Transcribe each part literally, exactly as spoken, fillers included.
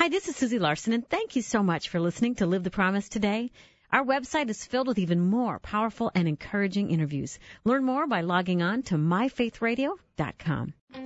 Hi, this is Susie Larson, and thank you so much for listening to Live the Promise today. Our website is filled with even more powerful and encouraging interviews. Learn more by logging on to my faith radio dot com. Good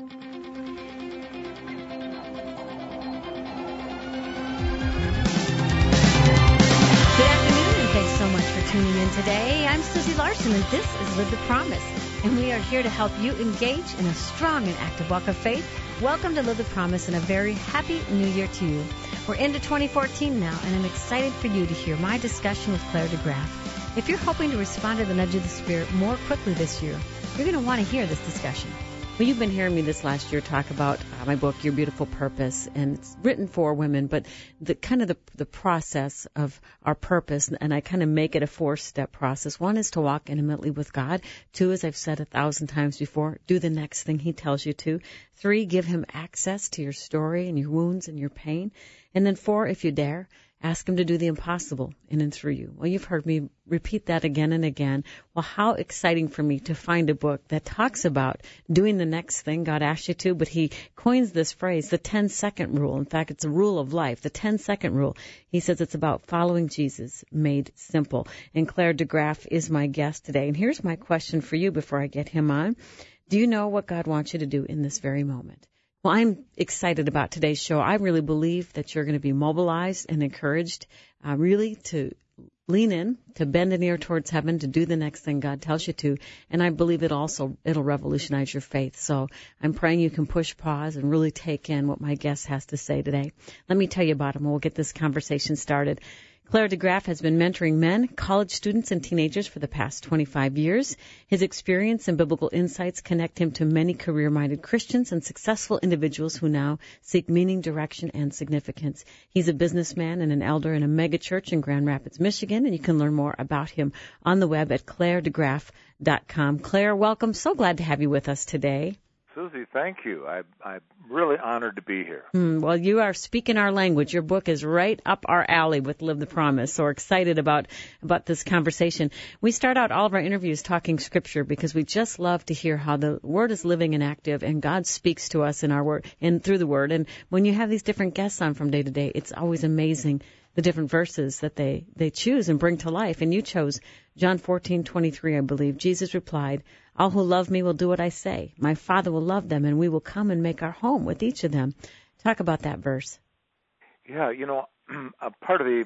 afternoon, and thanks so much for tuning in today. I'm Susie Larson, and this is Live the Promise, and we are here to help you engage in a strong and active walk of faith. Welcome to Live the Promise, and a very happy New Year to you. We're into twenty fourteen now, and I'm excited for you to hear my discussion with Claire DeGraff. If you're hoping to respond to the nudge of the Spirit more quickly this year, you're going to want to hear this discussion. Well, you've been hearing me this last year talk about uh, my book, Your Beautiful Purpose, and it's written for women, but the kind of the, the process of our purpose, and I kind of make it a four-step process. One is to walk intimately with God. Two, as I've said a thousand times before, do the next thing He tells you to. Three, give Him access to your story and your wounds and your pain. And then four, if you dare, ask Him to do the impossible in and through you. Well, you've heard me repeat that again and again. Well, how exciting for me to find a book that talks about doing the next thing God asked you to, but He coins this phrase, the ten-second rule. In fact, it's a rule of life, the ten-second rule. He says it's about following Jesus made simple. And Claire DeGraff is my guest today. And here's my question for you before I get him on. Do you know what God wants you to do in this very moment? Well, I'm excited about today's show. I really believe that you're going to be mobilized and encouraged, uh, really to lean in, to bend an ear towards heaven, to do the next thing God tells you to. And I believe it also, it'll revolutionize your faith. So I'm praying you can push pause and really take in what my guest has to say today. Let me tell you about him, and we'll get this conversation started. Claire DeGraff has been mentoring men, college students, and teenagers for the past twenty-five years. His experience and biblical insights connect him to many career-minded Christians and successful individuals who now seek meaning, direction, and significance. He's a businessman and an elder in a megachurch in Grand Rapids, Michigan, and you can learn more about him on the web at claire de graff dot com. Claire, welcome. So glad to have you with us today. Susie, thank you. I, I'm really honored to be here. Mm, well, you are speaking our language. Your book is right up our alley with Live the Promise. So we're excited about, about this conversation. We start out all of our interviews talking Scripture because we just love to hear how the Word is living and active, and God speaks to us in our Word and through the Word. And when you have these different guests on from day to day, it's always amazing the different verses that they, they choose and bring to life. And you chose John fourteen twenty-three, I believe. Jesus replied, "All who love me will do what I say. My Father will love them, and we will come and make our home with each of them." Talk about that verse. Yeah, you know, a part of the,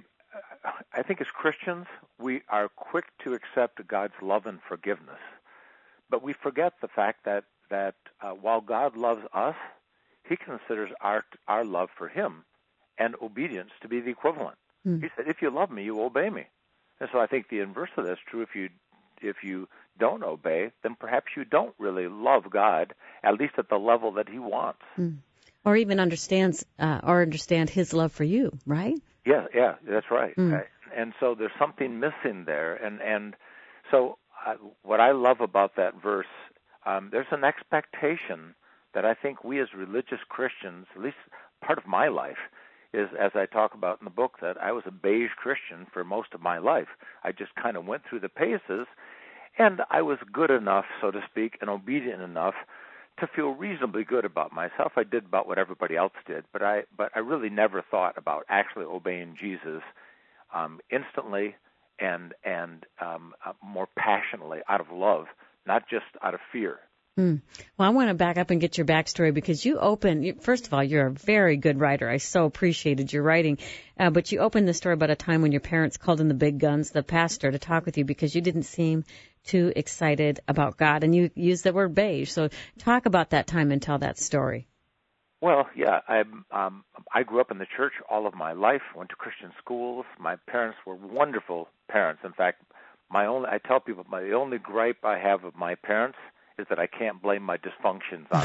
I think as Christians, we are quick to accept God's love and forgiveness. But we forget the fact that, that uh, while God loves us, He considers our our love for Him and obedience to be the equivalent. Mm. He said, if you love me, you obey me. And so I think the inverse of that's true. If you if you don't obey, then perhaps you don't really love God, at least at the level that He wants. Mm. Or even understands uh, or understand His love for you, right? Yeah, yeah, that's right. Mm. Right. And so there's something missing there. And, and so uh, what I love about that verse, um, there's an expectation that I think we as religious Christians, at least part of my life, is, as I talk about in the book, that I was a beige Christian for most of my life. I just kind of went through the paces, and I was good enough, so to speak, and obedient enough to feel reasonably good about myself. I did about what everybody else did, but I but I really never thought about actually obeying Jesus um, instantly and and um, uh, more passionately out of love, not just out of fear. Mm. Well, I want to back up and get your backstory because you open, you, first of all, you're a very good writer. I so appreciated your writing. Uh, but you opened the story about a time when your parents called in the big guns, the pastor, to talk with you because you didn't seem too excited about God. And you used the word beige. So talk about that time and tell that story. Well, yeah, I um, I grew up in the church all of my life, went to Christian schools. My parents were wonderful parents. In fact, my only I tell people my the only gripe I have of my parents is that I can't blame my dysfunctions on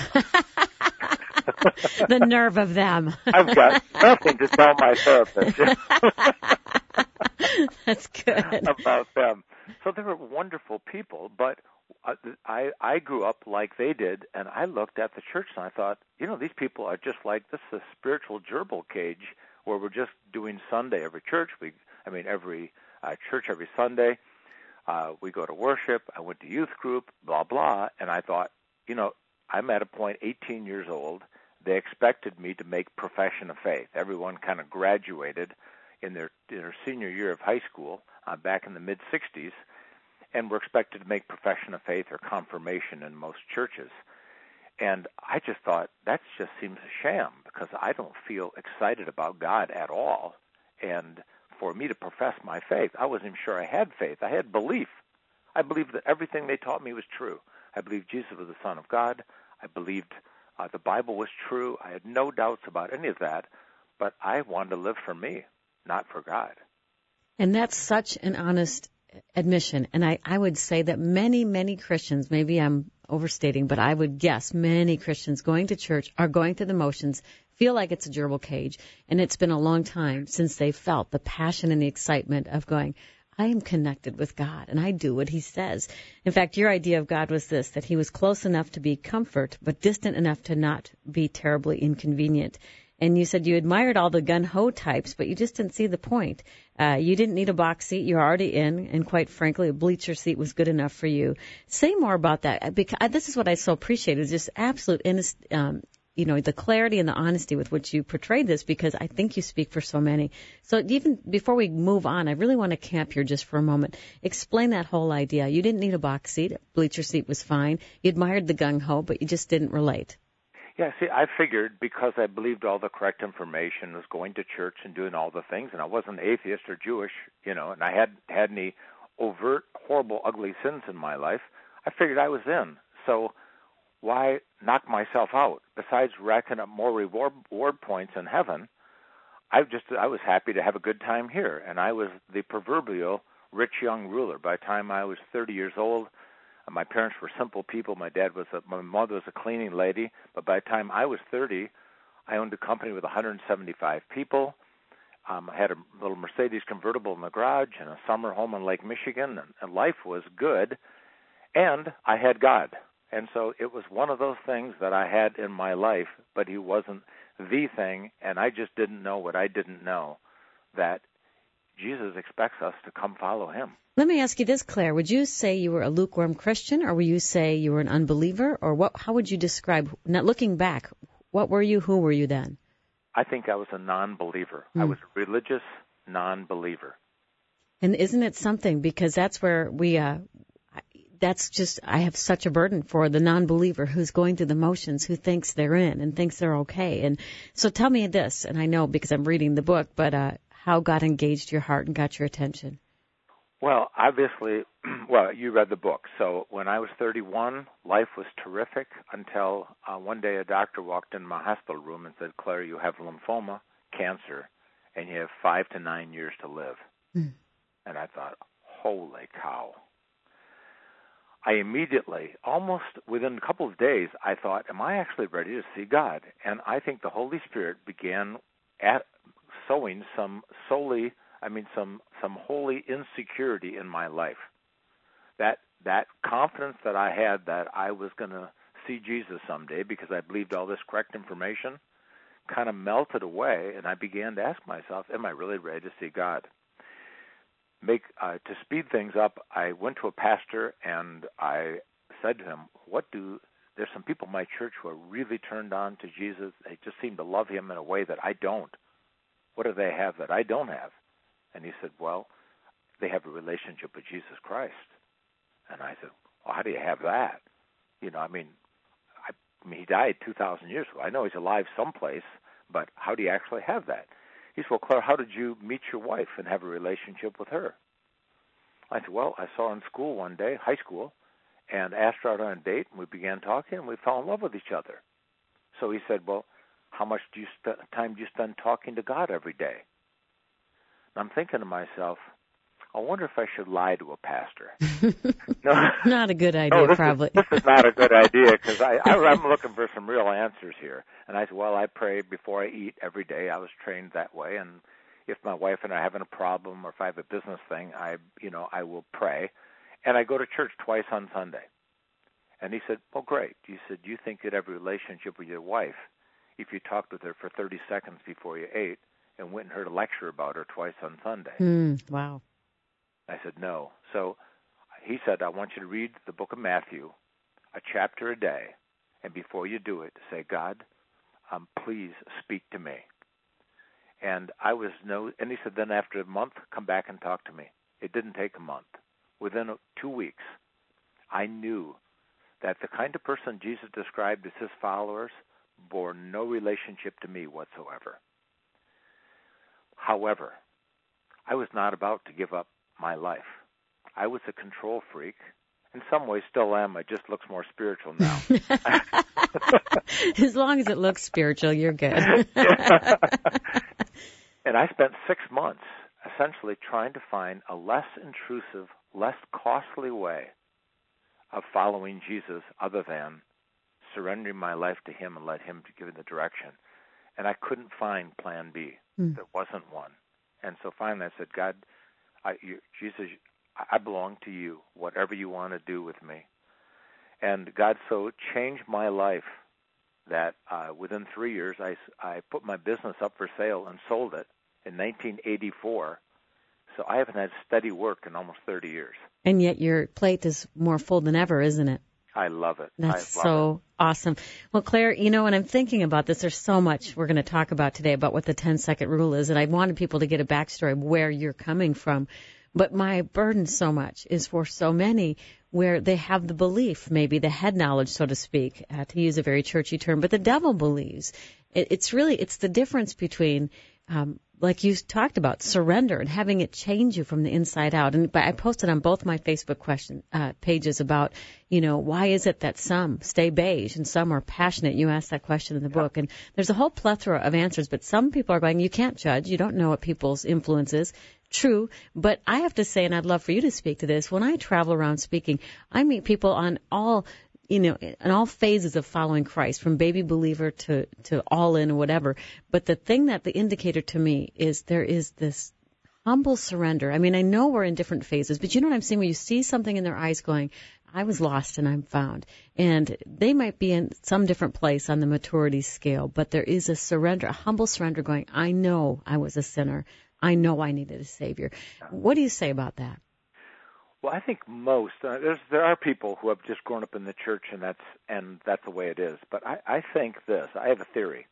them. The nerve of them. I've got nothing to tell my therapist. That's good. About them. So they were wonderful people, but I I grew up like they did, and I looked at the church and I thought, you know, these people are just like, this is a spiritual gerbil cage where we're just doing Sunday every church. We, I mean, every uh, church every Sunday. Uh, we go to worship. I went to youth group, blah, blah. And I thought, you know, I'm at a point, eighteen years old, they expected me to make profession of faith. Everyone kind of graduated in their, in their senior year of high school uh, back in the mid-sixties, and were expected to make profession of faith or confirmation in most churches. And I just thought, that just seems a sham, because I don't feel excited about God at all. And for me to profess my faith, I wasn't even sure I had faith. I had belief. I believed that everything they taught me was true. I believed Jesus was the Son of God. I believed uh, the Bible was true. I had no doubts about any of that. But I wanted to live for me, not for God. And that's such an honest admission. And I, I would say that many, many Christians, maybe I'm overstating, but I would guess many Christians going to church are going through the motions, feel like it's a gerbil cage, and it's been a long time since they felt the passion and the excitement of going, I am connected with God, and I do what he says. In fact, your idea of God was this, that he was close enough to be comfort, but distant enough to not be terribly inconvenient. And you said you admired all the gun-ho types, but you just didn't see the point. Uh, you didn't need a box seat. You're already in, and quite frankly, a bleacher seat was good enough for you. Say more about that. Because this is what I so appreciate, is just absolute, honest, um, you know, the clarity and the honesty with which you portrayed this, because I think you speak for so many. So even before we move on, I really want to camp here just for a moment. Explain that whole idea. You didn't need a box seat. A bleacher seat was fine. You admired the gung-ho, but you just didn't relate. Yeah, see, I figured because I believed all the correct information, was going to church and doing all the things, and I wasn't atheist or Jewish, you know, and I hadn't had any overt, horrible, ugly sins in my life, I figured I was in. So why knock myself out? Besides racking up more reward, reward points in heaven, I just I was happy to have a good time here, and I was the proverbial rich young ruler. By the time I was thirty years old, my parents were simple people. My dad was a, my mother was a cleaning lady. But by the time I was thirty, I owned a company with one hundred seventy-five people. Um, I had a little Mercedes convertible in the garage and a summer home in Lake Michigan, and, and life was good. And I had God. And so it was one of those things that I had in my life, but he wasn't the thing, and I just didn't know what I didn't know, that Jesus expects us to come follow him. Let me ask you this, Claire. Would you say you were a lukewarm Christian, or would you say you were an unbeliever? Or what? How would you describe, now looking back, what were you, who were you then? I think I was a non-believer. Mm. I was a religious non-believer. And isn't it something, because that's where we, uh, that's just, I have such a burden for the non-believer who's going through the motions, who thinks they're in and thinks they're okay. And so tell me this, and I know because I'm reading the book, but uh, how God engaged your heart and got your attention. Well, obviously, well, you read the book. So when I was thirty-one, life was terrific until uh, one day a doctor walked in my hospital room and said, Claire, you have lymphoma, cancer, and you have five to nine years to live. Mm. And I thought, holy cow. I immediately, almost within a couple of days, I thought, am I actually ready to see God? And I think the Holy Spirit began at sowing some solely, I mean, some some holy insecurity in my life. That that confidence that I had that I was going to see Jesus someday because I believed all this correct information kind of melted away, and I began to ask myself, am I really ready to see God? Make uh, to speed things up, I went to a pastor and I said to him, what do, there's some people in my church who are really turned on to Jesus. They just seem to love him in a way that I don't. What do they have that I don't have? And he said, well, they have a relationship with Jesus Christ. And I said, well, how do you have that? You know, I mean, I, I mean, he died two thousand years ago. I know he's alive someplace, but how do you actually have that? He said, well, Claire, how did you meet your wife and have a relationship with her? I said, well, I saw her in school one day, high school, and asked her out on a date, and we began talking, and we fell in love with each other. So he said, well, how much do you st- time do you spend talking to God every day? And I'm thinking to myself, I wonder if I should lie to a pastor. No, not a good idea, no, this probably. Is, this is not a good idea because I, I, I'm looking for some real answers here. And I said, well, I pray before I eat every day. I was trained that way. And if my wife and I are having a problem or if I have a business thing, I, you know, I will pray. And I go to church twice on Sunday. And he said, well, great. He said, do you think you'd have a relationship with your wife if you talked with her for thirty seconds before you ate and went and heard a lecture about her twice on Sunday? Mm, wow. I said, no. So he said, I want you to read the book of Matthew, a chapter a day, and before you do it, say, God, um, please speak to me. And I was no, and he said, then after a month, come back and talk to me. It didn't take a month. Within two weeks, I knew that the kind of person Jesus described as his followers bore no relationship to me whatsoever. However, I was not about to give up my life. I was a control freak. In some ways still am. It just looks more spiritual now. As long as it looks spiritual, you're good. And I spent six months essentially trying to find a less intrusive, less costly way of following Jesus other than surrendering my life to him and let him to give me the direction. And I couldn't find plan B. Mm. There wasn't one. And so finally I said, God, I, you, Jesus, I belong to you, whatever you want to do with me. And God so changed my life that uh, within three years I, I put my business up for sale and sold it in nineteen eighty-four. So I haven't had steady work in almost thirty years. And yet your plate is more full than ever, isn't it? I love it. That's I love so it. awesome. Well, Claire, you know, when I'm thinking about this, there's so much we're going to talk about today about what the ten-second rule is, and I wanted people to get a backstory of where you're coming from. But my burden so much is for so many where they have the belief, maybe the head knowledge, so to speak, uh, to use a very churchy term, but the devil believes. It, it's really, it's the difference between, um, like you talked about, surrender and having it change you from the inside out. And but I posted on both my Facebook question uh, pages about, you know, why is it that some stay beige and some are passionate? You asked that question in the book, and there's a whole plethora of answers. But some people are going, you can't judge. You don't know what people's influence is. True, but I have to say, and I'd love for you to speak to this, when I travel around speaking, I meet people on all, you know, in all phases of following Christ, from baby believer to, to all in or whatever. But the thing that the indicator to me is there is this humble surrender. I mean, I know we're in different phases, but you know what I'm saying? When you see something in their eyes going, I was lost and I'm found. And they might be in some different place on the maturity scale, but there is a surrender, a humble surrender going, I know I was a sinner. I know I needed a Savior. What do you say about that? Well, I think most uh, there's there are people who have just grown up in the church, and that's and that's the way it is. But I, I think this. I have a theory.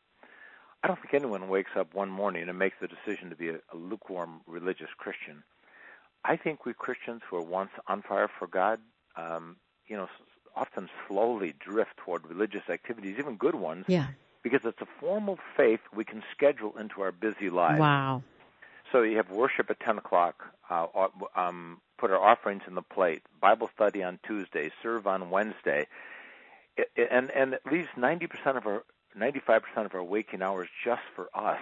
I don't think anyone wakes up one morning and makes the decision to be a, a lukewarm religious Christian. I think we Christians who are once on fire for God, um, you know, often slowly drift toward religious activities, even good ones, yeah. because it's a form of faith we can schedule into our busy lives. Wow. So you have worship at ten o'clock, uh, um, put our offerings in the plate, Bible study on Tuesday, serve on Wednesday, it, it, and, and at least ninety percent of our, ninety-five percent of our waking hours just for us.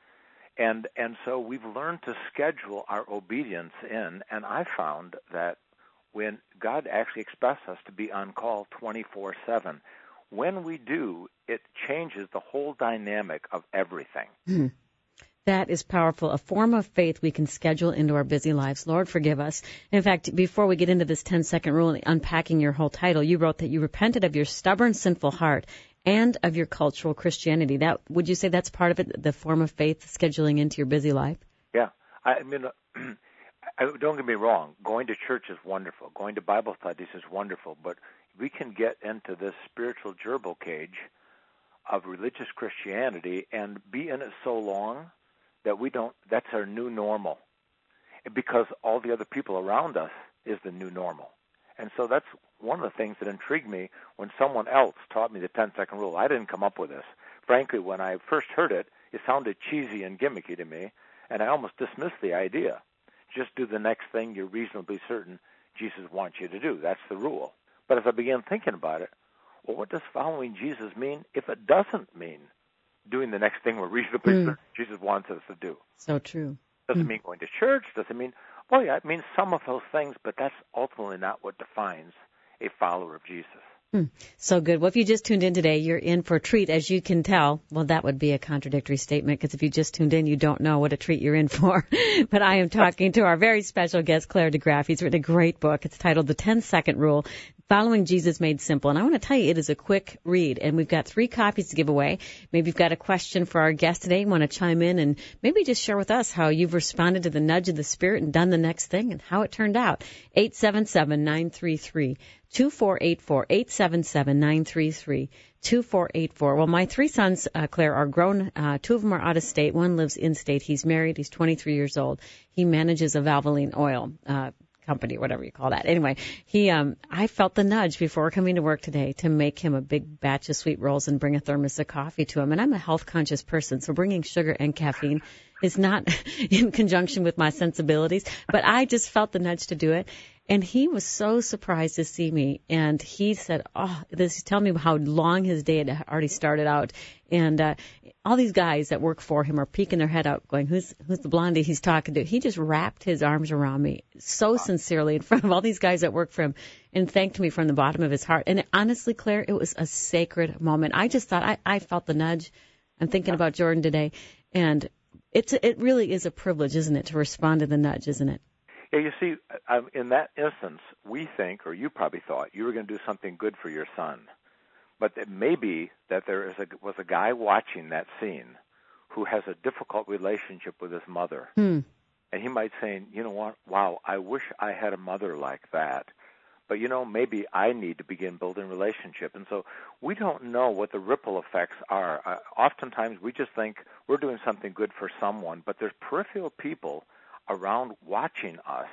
And, and so we've learned to schedule our obedience in, and I found that when God actually expects us to be on call twenty-four seven, when we do, it changes the whole dynamic of everything. Mm. That is powerful. A form of faith we can schedule into our busy lives. Lord, forgive us. In fact, before we get into this ten-second rule and unpacking your whole title, you wrote that you repented of your stubborn, sinful heart and of your cultural Christianity. That would you say that's part of it, the form of faith scheduling into your busy life? Yeah. I mean, I, don't get me wrong. Going to church is wonderful. Going to Bible studies is wonderful. But we can get into this spiritual gerbil cage of religious Christianity and be in it so long that we don't, that's our new normal, because all the other people around us is the new normal. And so that's one of the things that intrigued me when someone else taught me the ten-second rule. I didn't come up with this. Frankly, when I first heard it, it sounded cheesy and gimmicky to me, and I almost dismissed the idea. Just do the next thing you're reasonably certain Jesus wants you to do. That's the rule. But as I began thinking about it, well, what does following Jesus mean if it doesn't mean doing the next thing we're reasonably mm. certain Jesus wants us to do? So true. Does mm. it mean going to church? Does it mean, well, yeah, it means some of those things, but that's ultimately not what defines a follower of Jesus. Mm. So good. Well, if you just tuned in today, you're in for a treat, as you can tell. Well, that would be a contradictory statement, because if you just tuned in, you don't know what a treat you're in for. But I am talking to our very special guest, Claire DeGraff. He's written a great book. It's titled The ten-Second Rule. Following Jesus Made Simple. And I want to tell you, it is a quick read, and we've got three copies to give away. Maybe you've got a question for our guest today, you want to chime in, and maybe just share with us how you've responded to the nudge of the Spirit and done the next thing and how it turned out. eight seven seven, nine three three, two four eight four, eight seven seven, nine three three, two four eight four. Well, my three sons, uh, Claire, are grown. Uh, two of them are out of state. One lives in state. He's married. He's twenty-three years old. He manages a Valvoline oil uh company, whatever you call that. Anyway, he, um, I felt the nudge before coming to work today to make him a big batch of sweet rolls and bring a thermos of coffee to him. And I'm a health conscious person, so bringing sugar and caffeine is not in conjunction with my sensibilities, but I just felt the nudge to do it. And he was so surprised to see me. And he said, oh, this, tell me how long his day had already started out. And, uh, all these guys that work for him are peeking their head out going, who's, who's the blondie he's talking to? He just wrapped his arms around me so sincerely in front of all these guys that work for him and thanked me from the bottom of his heart. And honestly, Claire, it was a sacred moment. I just thought I, I felt the nudge. I'm thinking about Jordan today. And it's, it really is a privilege, isn't it, to respond to the nudge, isn't it? Yeah, you see, um, in that instance, we think, or you probably thought, you were going to do something good for your son. But it may be that there is a, was a guy watching that scene who has a difficult relationship with his mother. Hmm. And he might say, you know what, wow, I wish I had a mother like that. But, you know, maybe I need to begin building relationship. And so we don't know what the ripple effects are. Uh, oftentimes we just think we're doing something good for someone, but there's peripheral people around watching us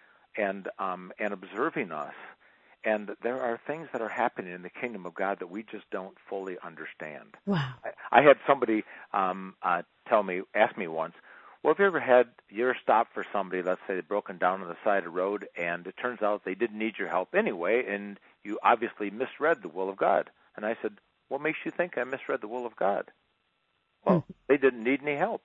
and um, and observing us. And there are things that are happening in the kingdom of God that we just don't fully understand. Wow. I, I had somebody um, uh, tell me, ask me once, well, have you ever had, you ever stopped for somebody, let's say they've broken down on the side of the road, and it turns out they didn't need your help anyway, and you obviously misread the will of God. And I said, what makes you think I misread the will of God? Well, mm-hmm. They didn't need any help.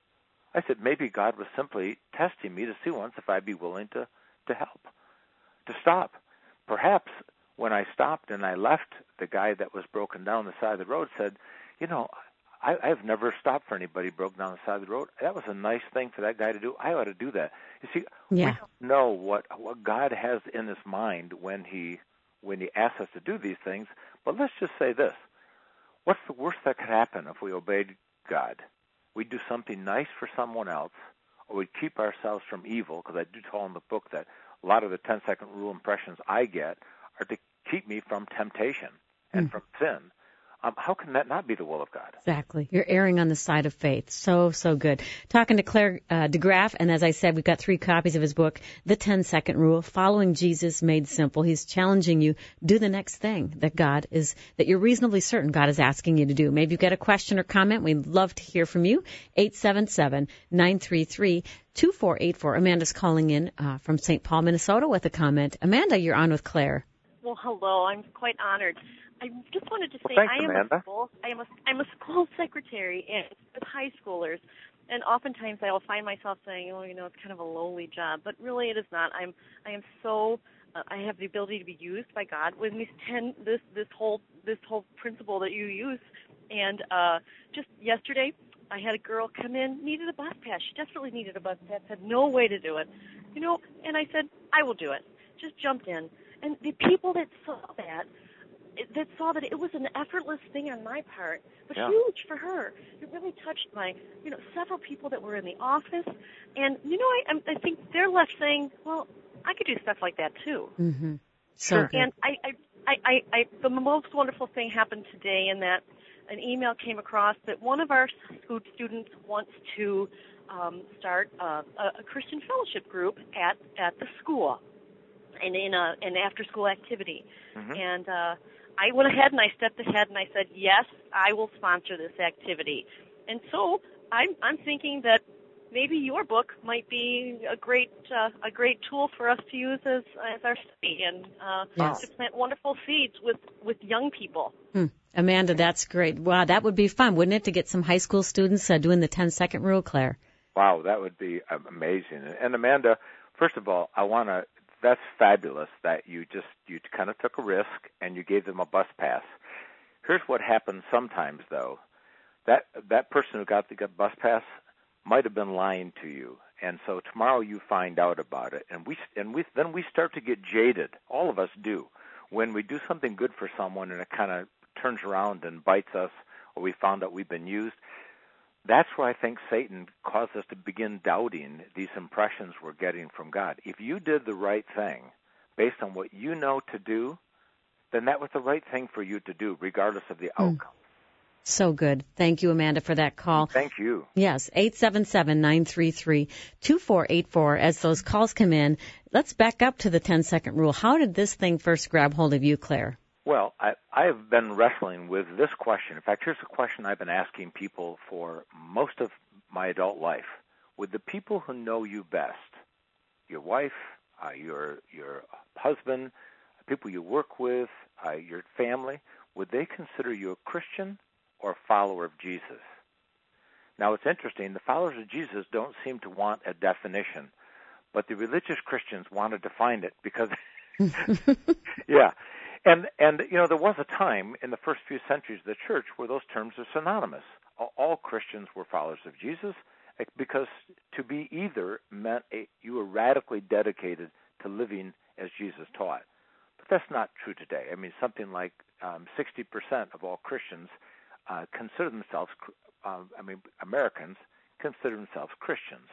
I said, maybe God was simply testing me to see once if I'd be willing to, to help, to stop. Perhaps when I stopped and I left, the guy that was broken down the side of the road said, you know, I, I've never stopped for anybody broken down the side of the road. That was a nice thing for that guy to do. I ought to do that. You see, yeah. we don't know what, what God has in his mind when he when he asks us to do these things. But let's just say this. What's the worst that could happen if we obeyed God? We'd do something nice for someone else, or we'd keep ourselves from evil, because I do tell in the book that a lot of the ten-second rule impressions I get are to keep me from temptation and mm. from sin. Um, how can that not be the will of God? Exactly. You're erring on the side of faith. So, so good. Talking to Claire uh, DeGraff, and as I said, we've got three copies of his book, The ten-Second Rule, Following Jesus Made Simple. He's challenging you, do the next thing that God is, that you're reasonably certain God is asking you to do. Maybe you've got a question or comment. We'd love to hear from you. eight seven seven, nine three three, two four eight four. Amanda's calling in uh, from Saint Paul, Minnesota with a comment. Amanda, you're on with Claire. Well, hello. I'm quite honored. I just wanted to say well, thanks, I am Amanda. a school I am a I'm a school secretary and with high schoolers, and oftentimes I will find myself saying, oh, you know, it's kind of a lowly job, but really it is not. I'm I am so uh, I have the ability to be used by God with these ten this this whole this whole principle that you use, and uh, just yesterday I had a girl come in, needed a bus pass. She desperately needed a bus pass, had no way to do it, you know, and I said I will do it. Just jumped in, and the people that saw that. that saw that it was an effortless thing on my part, but yeah. huge for her. It really touched my, you know, several people that were in the office. And, you know, I, I think they're left saying, well, I could do stuff like that too. Mm-hmm. So sure. Good. And I, I, I, I, I, the most wonderful thing happened today in that an email came across that one of our students wants to um, start a, a Christian fellowship group at, at the school and in a, an after-school activity. Mm-hmm. And, uh, I went ahead and I stepped ahead and I said, yes, I will sponsor this activity. And so I'm, I'm thinking that maybe your book might be a great uh, a great tool for us to use as as our study and uh, yes. to plant wonderful seeds with, with young people. Hmm. Amanda, that's great. Wow, that would be fun, wouldn't it, to get some high school students uh, doing the ten-second rule, Claire? Wow, that would be amazing. And Amanda, first of all, I want to that's fabulous that you just, you kind of took a risk and you gave them a bus pass. Here's what happens sometimes, though. That that person who got the bus pass might have been lying to you. And so tomorrow you find out about it. And we and we then we start to get jaded. All of us do. when we do something good for someone and it kind of turns around and bites us, or we found out we've been used, that's where I think Satan caused us to begin doubting these impressions we're getting from God. If you did the right thing based on what you know to do, then that was the right thing for you to do, regardless of the outcome. Mm. So good. Thank you, Amanda, for that call. Thank you. Yes, eight seven seven, nine three three, two four eight four. As those calls come in, let's back up to the ten-second rule. How did this thing first grab hold of you, Claire? Well, I, I have been wrestling with this question. In fact, here's a question I've been asking people for most of my adult life. Would the people who know you best, your wife, uh, your your husband, people you work with, uh, your family, would they consider you a Christian or a follower of Jesus? Now, it's interesting. The followers of Jesus don't seem to want a definition, but the religious Christians want to define it because, yeah. And, and you know, there was a time in the first few centuries of the church where those terms are synonymous. All Christians were followers of Jesus because to be either meant a, you were radically dedicated to living as Jesus taught. But that's not true today. I mean, something like um, sixty percent of all Christians uh, consider themselves, uh, I mean, Americans consider themselves Christians.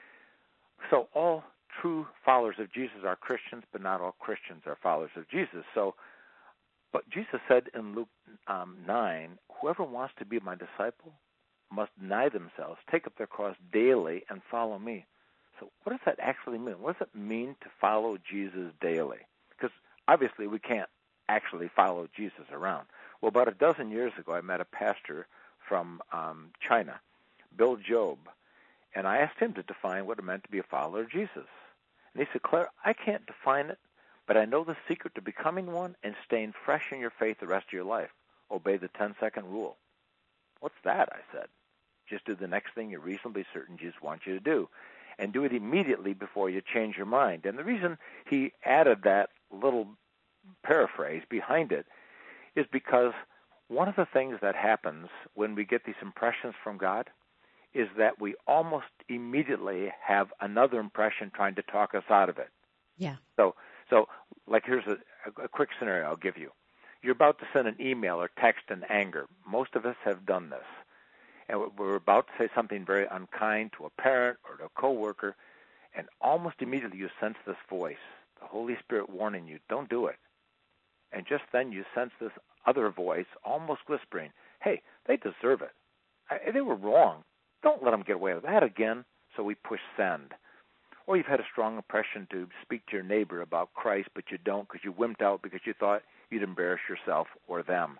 So all true followers of Jesus are Christians, but not all Christians are followers of Jesus. So, but Jesus said in Luke um, nine, whoever wants to be my disciple must deny themselves, take up their cross daily, and follow me. So what does that actually mean? What does it mean to follow Jesus daily? Because obviously we can't actually follow Jesus around. Well, about a dozen years ago, I met a pastor from um, China, Bill Job, and I asked him to define what it meant to be a follower of Jesus. And he said, Claire, I can't define it, but I know the secret to becoming one and staying fresh in your faith the rest of your life. Obey the ten-second rule. What's that? I said. Just do the next thing you're reasonably certain Jesus wants you to do, and do it immediately before you change your mind. And the reason he added that little paraphrase behind it is because one of the things that happens when we get these impressions from God is that we almost immediately have another impression trying to talk us out of it. Yeah. So, so like here's a, a quick scenario I'll give you. You're about to send an email or text in anger. Most of us have done this. And we're about to say something very unkind to a parent or to a coworker, and almost immediately you sense this voice, the Holy Spirit warning you, don't do it. And just then you sense this other voice almost whispering, hey, they deserve it. I, they were wrong. Don't let them get away with that again. So we push send. Or you've had a strong impression to speak to your neighbor about Christ, but you don't because you wimped out because you thought you'd embarrass yourself or them.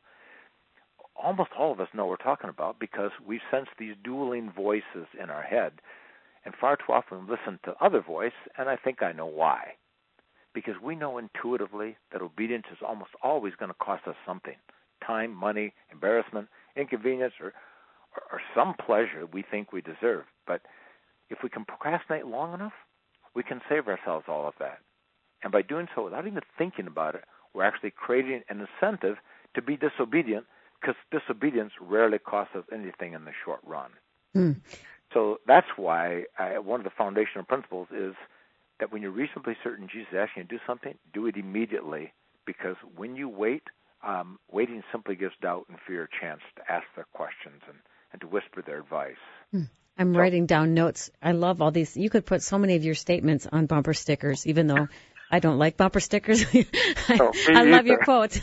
Almost all of us know what we're talking about because we sense these dueling voices in our head, and far too often listen to other voice, and I think I know why. Because we know intuitively that obedience is almost always going to cost us something, time, money, embarrassment, inconvenience, or, or, or some pleasure we think we deserve. But if we can procrastinate long enough, we can save ourselves all of that. And by doing so without even thinking about it, we're actually creating an incentive to be disobedient, because disobedience rarely costs us anything in the short run. Mm. So that's why I, one of the foundational principles is that when you're reasonably certain Jesus is asking you to do something, do it immediately, because when you wait, um, waiting simply gives doubt and fear a chance to ask their questions and, and to whisper their advice. Mm. I'm so, writing down notes. I love all these. You could put so many of your statements on bumper stickers, even though I don't like bumper stickers. I, oh, I love your quotes.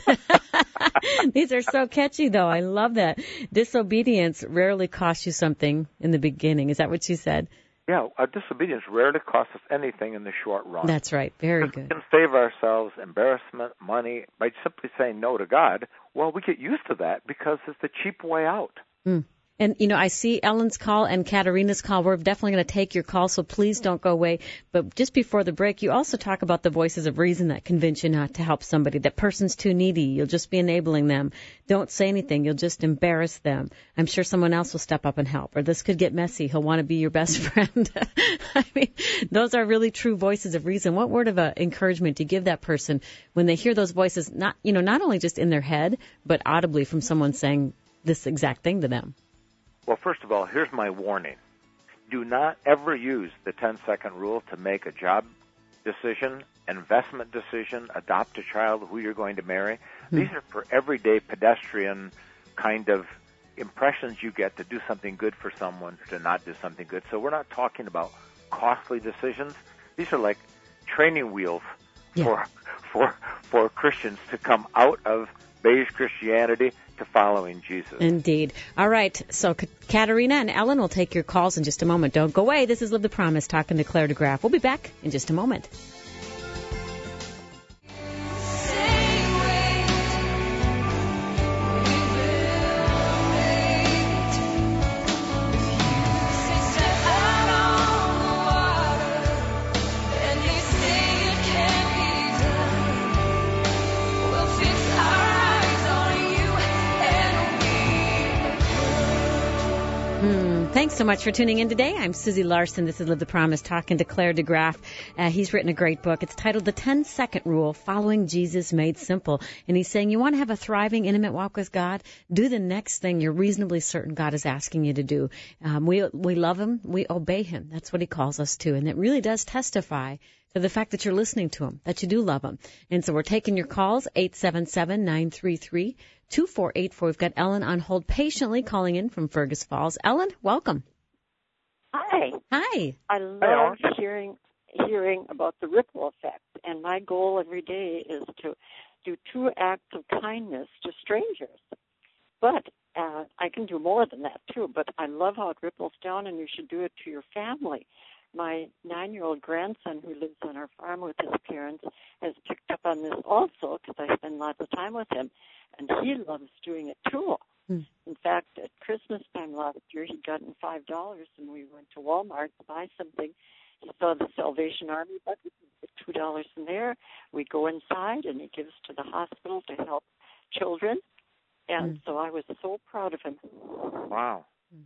These are so catchy, though. I love that. Disobedience rarely costs you something in the beginning. Is that what you said? Yeah, our disobedience rarely costs us anything in the short run. That's right. Very good. We can save ourselves embarrassment, money, by simply saying no to God. Well, we get used to that because it's the cheap way out. Mm. And, you know, I see Ellen's call and Katarina's call. We're definitely going to take your call, so please don't go away. But just before the break, you also talk about the voices of reason that convince you not to help somebody. That person's too needy. You'll just be enabling them. Don't say anything. You'll just embarrass them. I'm sure someone else will step up and help. Or this could get messy. He'll want to be your best friend. I mean, those are really true voices of reason. What word of uh, encouragement do you give that person when they hear those voices, not, you know, not only just in their head, but audibly from someone saying this exact thing to them? Well, first of all, here's my warning. Do not ever use the ten-second rule to make a job decision investment decision, adopt a child, who you're going to marry. Hmm. These are for everyday pedestrian kind of impressions you get to do something good for someone or to not do something good. So we're not talking about costly decisions. These are like training wheels yeah. for for for Christians to come out of beige Christianity to following Jesus. Indeed. All right. So Katerina and Ellen will take your calls in just a moment. Don't go away. This is Live the Promise talking to Claire DeGraff. We'll be back in just a moment. Thanks so much for tuning in today. I'm Susie Larson. This is Live the Promise, talking to Claire DeGraff. Uh, he's written a great book. It's titled The ten-Second Rule, Following Jesus Made Simple. And he's saying you want to have a thriving, intimate walk with God? Do the next thing you're reasonably certain God is asking you to do. Um, we we love Him. We obey Him. That's what He calls us to. And it really does testify to the fact that you're listening to Him, that you do love Him. And so we're taking your calls, eight seven seven, nine three three, two four eight four. We've got Ellen on hold patiently calling in from Fergus Falls. Ellen, welcome. Hi. Hi. I love Hi, hearing hearing about the ripple effect, and my goal every day is to do two acts of kindness to strangers. But uh, I can do more than that, too, but I love how it ripples down, and you should do it to your family. My nine-year-old grandson, who lives on our farm with his parents, has picked up on this also because I spend lots of time with him, and he loves doing it, too. Mm. In fact, at Christmas time last year, he'd gotten five dollars, and we went to Walmart to buy something. He saw the Salvation Army bucket, two dollars in there. We go inside, and he gives to the hospital to help children. And mm. so I was so proud of him. Wow. Mm.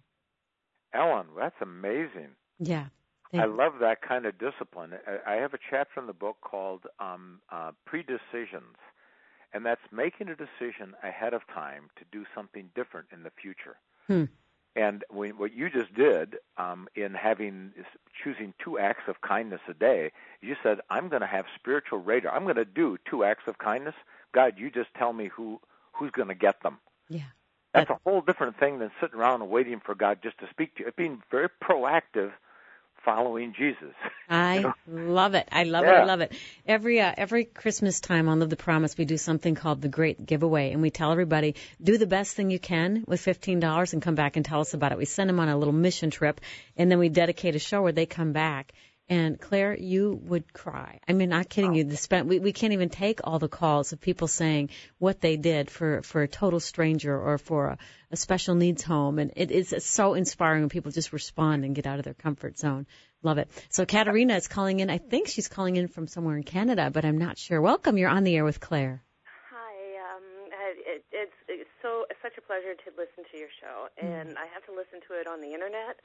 Ellen, that's amazing. Yeah. I love that kind of discipline. I have a chapter in the book called um, uh, Predecisions, and that's making a decision ahead of time to do something different in the future. Hmm. And we, what you just did um, in having choosing two acts of kindness a day, you said, I'm going to have spiritual radar. I'm going to do two acts of kindness. God, you just tell me who who's going to get them. Yeah. That's a whole different thing than sitting around and waiting for God just to speak to you. It's being very proactive, following Jesus. I you know? love it. I love yeah. it. I love it. Every uh, every Christmas time on Live the Promise, we do something called the Great Giveaway, and we tell everybody, do the best thing you can with fifteen dollars and come back and tell us about it. We send them on a little mission trip, and then we dedicate a show where they come back. And Claire, you would cry. I mean, not kidding you. The spent, we, we can't even take all the calls of people saying what they did for, for a total stranger or for a, a special needs home. And it is so inspiring when people just respond and get out of their comfort zone. Love it. So Katerina is calling in. I think she's calling in from somewhere in Canada, but I'm not sure. Welcome. You're on the air with Claire. Hi. Um, it, it's, it's so it's such a pleasure to listen to your show, and mm. I have to listen to it on the internet.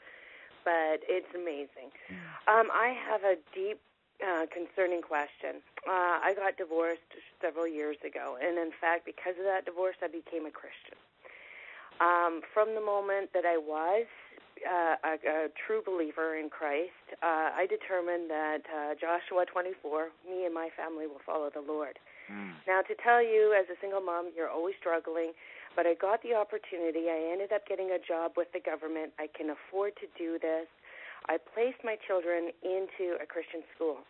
But it's amazing. Um, I have a deep, uh, concerning question. Uh, I got divorced several years ago, and in fact, because of that divorce, I became a Christian. Um, from the moment that I was uh, a, a true believer in Christ, uh, I determined that uh, Joshua twenty-four, me and my family will follow the Lord. Mm. Now, to tell you, as a single mom, you're always struggling. But I got the opportunity. I ended up getting a job with the government. I can afford to do this. I placed my children into a Christian school.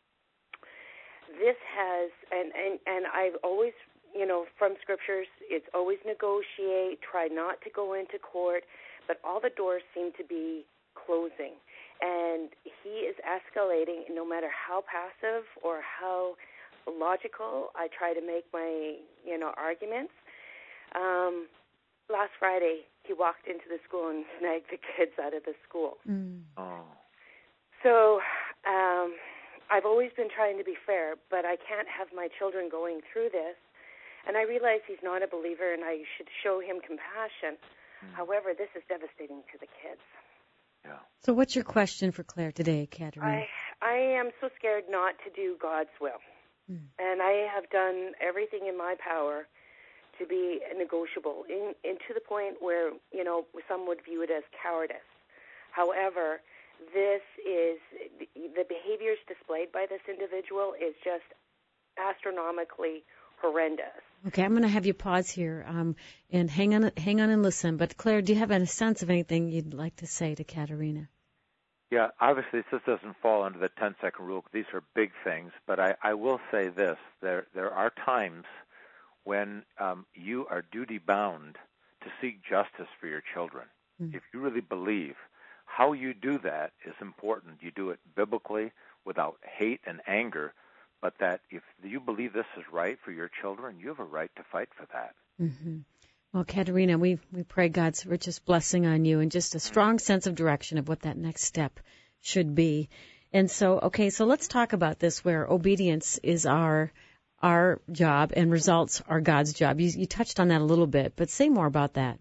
This has, and, and, and I've always, you know, from scriptures, it's always negotiate, try not to go into court, but all the doors seem to be closing. And he is escalating, no matter how passive or how logical I try to make my, you know, arguments. Um, last Friday, he walked into the school and snagged the kids out of the school. Mm. Oh. So um, I've always been trying to be fair, but I can't have my children going through this. And I realize he's not a believer, and I should show him compassion. Mm. However, this is devastating to the kids. Yeah. So what's your question for Claire today, Katerina? I, I am so scared not to do God's will. Mm. And I have done everything in my power to be negotiable, in, in to the point where, you know, some would view it as cowardice. However, this is the, the behaviors displayed by by this individual is just astronomically horrendous. Okay, I'm going to have you pause here um, and hang on, hang on and listen. But Claire, do you have a sense of anything you'd like to say to Katerina? Yeah, obviously this doesn't fall under the ten-second rule. These are big things, but I, I will say this: there there are times when um, you are duty-bound to seek justice for your children. Mm-hmm. If you really believe, how you do that is important. You do it biblically without hate and anger, but that if you believe this is right for your children, you have a right to fight for that. Mm-hmm. Well, Katerina, we, we pray God's richest blessing on you and just a strong sense of direction of what that next step should be. And so, okay, so let's talk about this where obedience is our our job and results are God's job. You, you touched on that a little bit, but say more about that.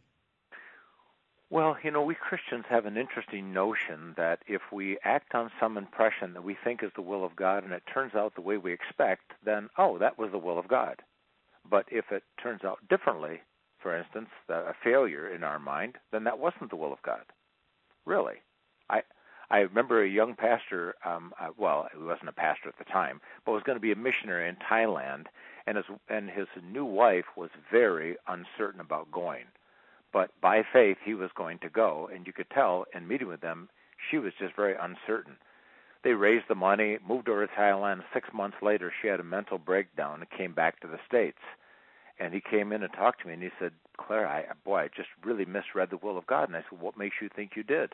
Well, you know, we Christians have an interesting notion that if we act on some impression that we think is the will of God and it turns out the way we expect, then, oh, that was the will of God. But if it turns out differently, for instance, a failure in our mind, then that wasn't the will of God. Really. I I remember a young pastor, um, uh, well, he wasn't a pastor at the time, but was going to be a missionary in Thailand, and his, and his new wife was very uncertain about going. But by faith, he was going to go, and you could tell in meeting with them, she was just very uncertain. They raised the money, moved over to Thailand. Six months later, she had a mental breakdown and came back to the States. And he came in and talked to me, and he said, Claire, I, boy, I just really misread the will of God. And I said, what makes you think you did?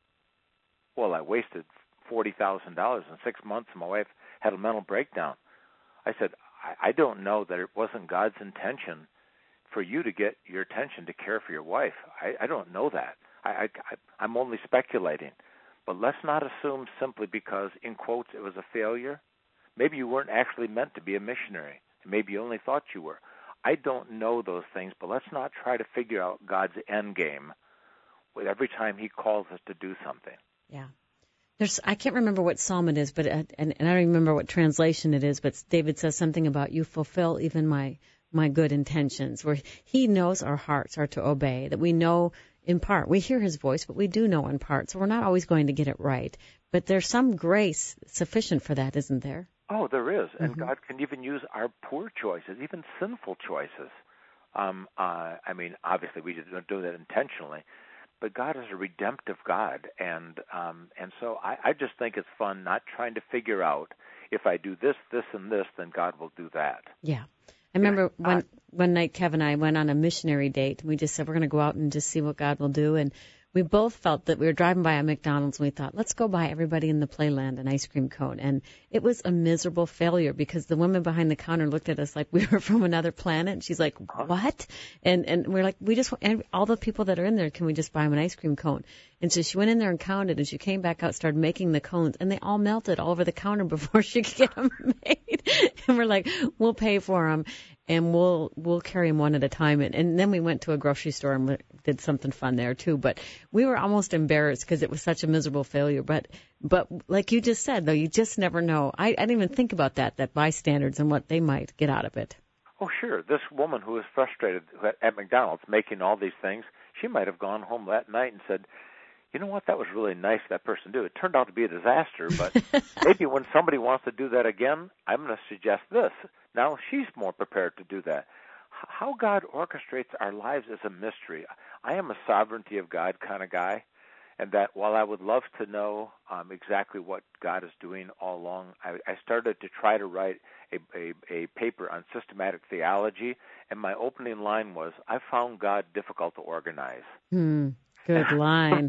Well, I wasted forty thousand dollars in six months, and my wife had a mental breakdown. I said, I, I don't know that it wasn't God's intention for you to get your attention to care for your wife. I, I don't know that. I, I, I'm only speculating. But let's not assume simply because, in quotes, it was a failure. Maybe you weren't actually meant to be a missionary. Maybe you only thought you were. I don't know those things, but let's not try to figure out God's end game with every time he calls us to do something. Yeah. There's, I can't remember what psalm it is, but uh, and, and I don't remember what translation it is, but David says something about you fulfill even my my good intentions, where he knows our hearts are to obey, that we know in part. We hear his voice, but we do know in part, so we're not always going to get it right. But there's some grace sufficient for that, isn't there? Oh, there is, and mm-hmm. God can even use our poor choices, even sinful choices. Um, uh, I mean, obviously we don't do that intentionally, but God is a redemptive God, and um, and so I, I just think it's fun not trying to figure out if I do this, this, and this, then God will do that. Yeah. I remember one one night Kevin and I went on a missionary date. We just said we're going to go out and just see what God will do, and we both felt that we were driving by a McDonald's, and we thought, let's go buy everybody in the Playland an ice cream cone. And it was a miserable failure because the woman behind the counter looked at us like we were from another planet. And she's like, what? And and we're like, we just and all the people that are in there, can we just buy them an ice cream cone? And so she went in there and counted, and she came back out, started making the cones, and they all melted all over the counter before she could get them made. And we're like, we'll pay for them, and we'll we'll carry them one at a time. And, and then we went to a grocery store and did something fun there too. But we were almost embarrassed because it was such a miserable failure. But but like you just said, though, you just never know. I, I didn't even think about that, that bystanders and what they might get out of it. Oh, sure. This woman who was frustrated at McDonald's making all these things, she might have gone home that night and said, you know what, that was really nice that person did. It turned out to be a disaster, but maybe when somebody wants to do that again, I'm going to suggest this. Now she's more prepared to do that. How God orchestrates our lives is a mystery. I am a sovereignty of God kind of guy, and that while I would love to know um, exactly what God is doing all along, I, I started to try to write a, a, a paper on systematic theology, and my opening line was, I found God difficult to organize. Hmm, good line.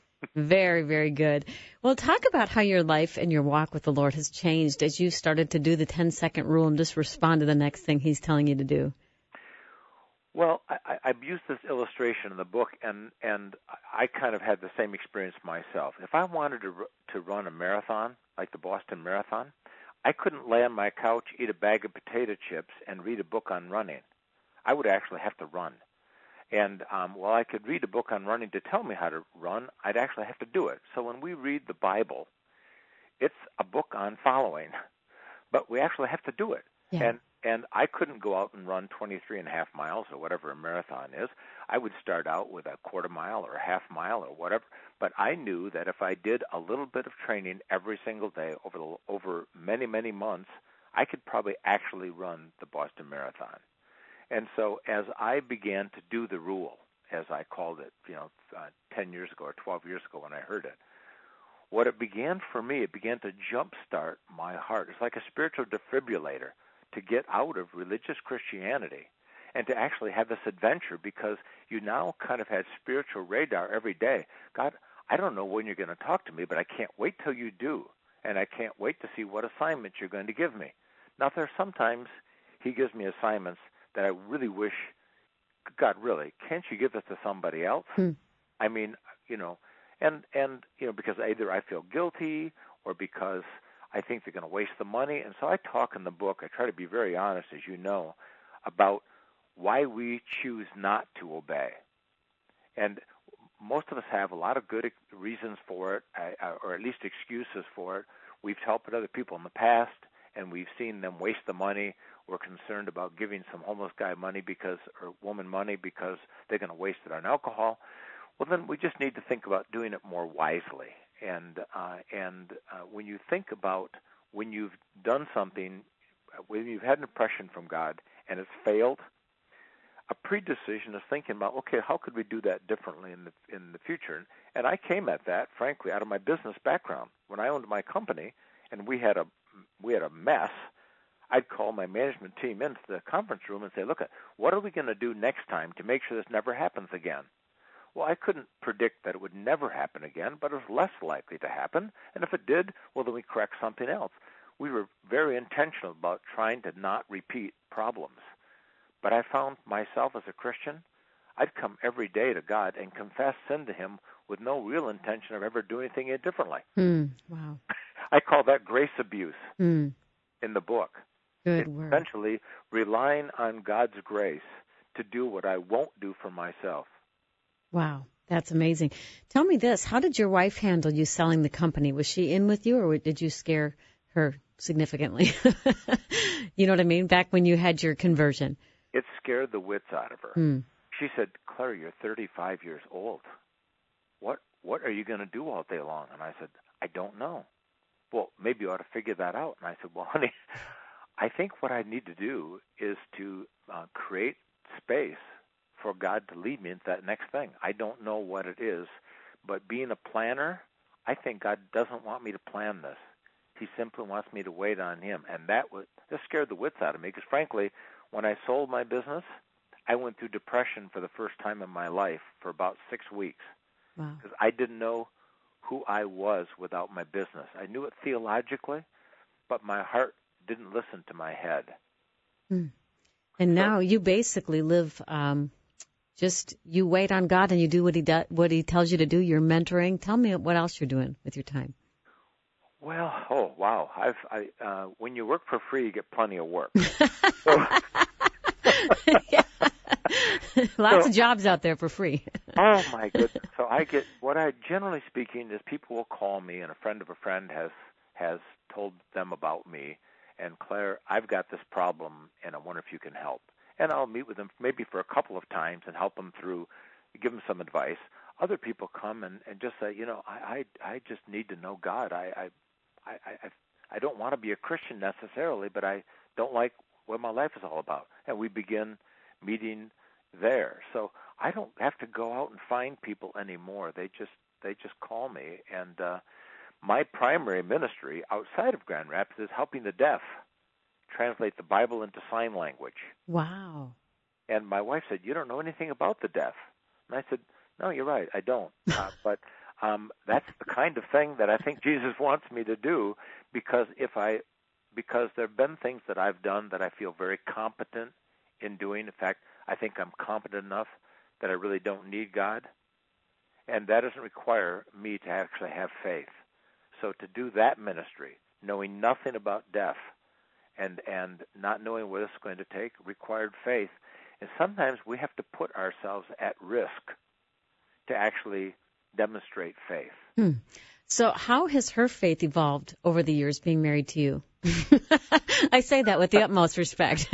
Very, very good. Well, talk about how your life and your walk with the Lord has changed as you started to do the ten-second rule and just respond to the next thing he's telling you to do. Well, I, I've used this illustration in the book, and, and I kind of had the same experience myself. If I wanted to to run a marathon, like the Boston Marathon, I couldn't lay on my couch, eat a bag of potato chips, and read a book on running. I would actually have to run. And um, while I could read a book on running to tell me how to run, I'd actually have to do it. So when we read the Bible, it's a book on following, but we actually have to do it. Yeah. And And I couldn't go out and run twenty-three and a half miles or whatever a marathon is. I would start out with a quarter mile or a half mile or whatever. But I knew that if I did a little bit of training every single day over the, over many, many months, I could probably actually run the Boston Marathon. And so as I began to do the rule, as I called it, you know, uh, ten years ago or twelve years ago when I heard it, what it began for me, it began to jumpstart my heart. It's like a spiritual defibrillator to get out of religious Christianity and to actually have this adventure, because you now kind of had spiritual radar every day. God, I don't know when you're going to talk to me, but I can't wait till you do, and I can't wait to see what assignments you're going to give me. Now, there are sometimes he gives me assignments that I really wish, God, really, can't you give this to somebody else? Hmm. I mean, you know, and, and you know, because either I feel guilty or because I think they're going to waste the money. And so I talk in the book, I try to be very honest, as you know, about why we choose not to obey. And most of us have a lot of good reasons for it, or at least excuses for it. We've helped other people in the past, and we've seen them waste the money. We're concerned about giving some homeless guy money because, or woman money because they're going to waste it on alcohol. Well, then we just need to think about doing it more wisely. And uh, and uh, when you think about when you've done something, when you've had an impression from God and it's failed, a predecision is thinking about, okay, how could we do that differently in the in the future? And I came at that, frankly, out of my business background. When I owned my company and we had a we had a mess, I'd call my management team into the conference room and say, look, what are we going to do next time to make sure this never happens again? Well, I couldn't predict that it would never happen again, but it was less likely to happen. And if it did, well, then we correct something else. We were very intentional about trying to not repeat problems. But I found myself as a Christian, I'd come every day to God and confess sin to him with no real intention of ever doing anything differently. Mm, wow. I call that grace abuse mm. in the book. Good it's word. Essentially relying on God's grace to do what I won't do for myself. Wow, that's amazing. Tell me this, how did your wife handle you selling the company? Was she in with you, or did you scare her significantly? You know what I mean? Back when you had your conversion. It scared the wits out of her. Mm. She said, Claire, you're thirty-five years old. What what are you going to do all day long? And I said, I don't know. Well, maybe you ought to figure that out. And I said, well, honey, I think what I need to do is to uh, create space for God to lead me into that next thing. I don't know what it is, but being a planner, I think God doesn't want me to plan this. He simply wants me to wait on him. And that was, that scared the wits out of me, because frankly, when I sold my business, I went through depression for the first time in my life for about six weeks. Wow. Because I didn't know who I was without my business. I knew it theologically, but my heart didn't listen to my head. Mm. And now so, you basically live, um, just you wait on God and you do what he do, what he tells you to do. You're mentoring. Tell me what else you're doing with your time. Well, oh wow! I've I uh, when you work for free, you get plenty of work. So, Lots so, of jobs out there for free. Oh my goodness! So I get what I generally speaking is people will call me, and a friend of a friend has has told them about me, and Claire, I've got this problem, and I wonder if you can help. And I'll meet with them maybe for a couple of times and help them through, give them some advice. Other people come and, and just say, you know, I, I I just need to know God. I I I I, I don't want to be a Christian necessarily, but I don't like what my life is all about. And we begin meeting there. So I don't have to go out and find people anymore. They just they just call me. And uh, my primary ministry outside of Grand Rapids is helping the deaf translate the Bible into sign language. Wow. And my wife said, you don't know anything about the deaf. And I said, no, you're right, I don't. Uh, but um, that's the kind of thing that I think Jesus wants me to do, because if I, because there have been things that I've done that I feel very competent in doing. In fact, I think I'm competent enough that I really don't need God. And that doesn't require me to actually have faith. So to do that ministry, knowing nothing about deaf, and and not knowing what it's going to take, required faith. And sometimes we have to put ourselves at risk to actually demonstrate faith. Hmm. So how has her faith evolved over the years being married to you? I say that with the utmost respect.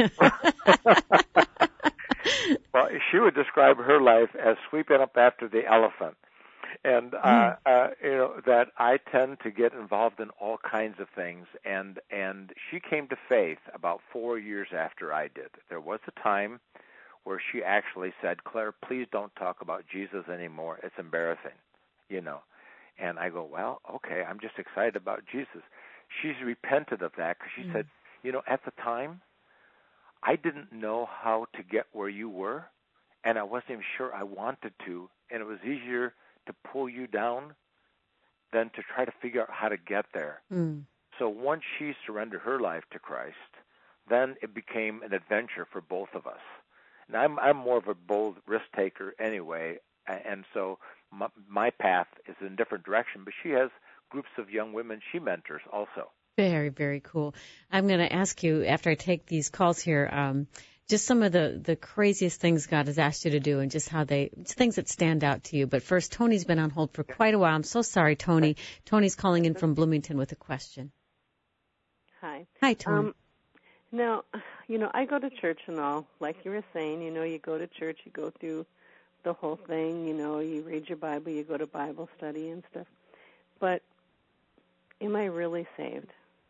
Well, she would describe her life as sweeping up after the elephant. And, uh, mm. uh, you know, that I tend to get involved in all kinds of things. And, and she came to faith about four years after I did. There was a time where she actually said, Claire, please don't talk about Jesus anymore. It's embarrassing, you know. And I go, well, okay, I'm just excited about Jesus. She's repented of that because she mm. said, you know, at the time, I didn't know how to get where you were, and I wasn't even sure I wanted to, and it was easier to pull you down than to try to figure out how to get there. Mm. So once she surrendered her life to Christ, then it became an adventure for both of us. And I'm I'm more of a bold risk taker anyway, and so my, my path is in a different direction. But she has groups of young women she mentors also. Very, very cool. I'm going to ask you, after I take these calls here, um, just some of the, the craziest things God has asked you to do and just how they, things that stand out to you. But first, Tony's been on hold for quite a while. I'm so sorry, Tony. Tony's calling in from Bloomington with a question. Hi. Hi, Tony. Um, now, you know, I go to church and all, like you were saying, you know, you go to church, you go through the whole thing, you know, you read your Bible, you go to Bible study and stuff. But am I really saved?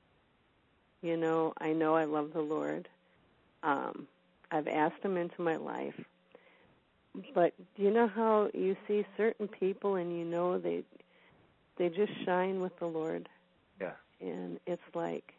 You know, I know I love the Lord. Um, I've asked Him into my life. But do you know how you see certain people and you know they they just shine with the Lord? Yeah. And it's like,